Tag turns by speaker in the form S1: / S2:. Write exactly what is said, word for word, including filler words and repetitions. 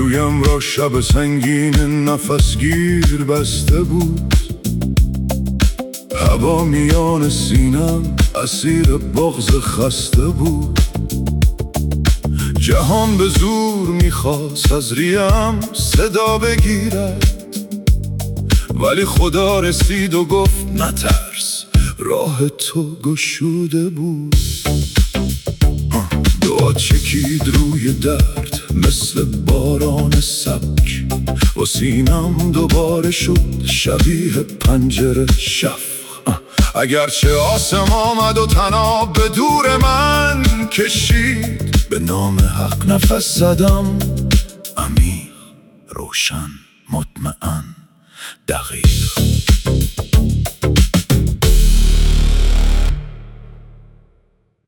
S1: گلویم را شب سنگین نفسگیر بسته بود. هوا میان سینم اسیر بغض خسته بود. جهان به زور میخواست از ریم صدا بگیرد، ولی خدا رسید و گفت نترس، راه تو گشوده بود. دعا چکید روی درد مثل باران سبک، و سینم دوباره شد شبیه پنجره شف. اگرچه آسم آمد و طناب به دور من کشید، به نام حق نفس زدم، عمیق، روشن، مطمئن، دقیق.